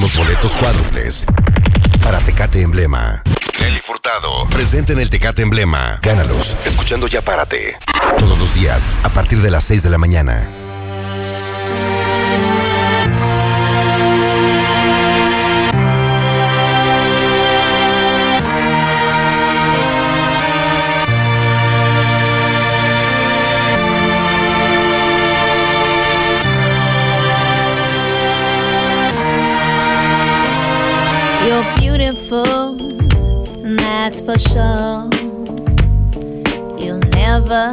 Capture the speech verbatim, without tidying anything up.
tenemos boletos cuádruples para Tecate Emblema. Nelly Furtado, presente en el Tecate Emblema. Gánalos, escuchando Ya Párate. Todos los días, a partir de las seis de la mañana. You're beautiful, that's for sure. You'll never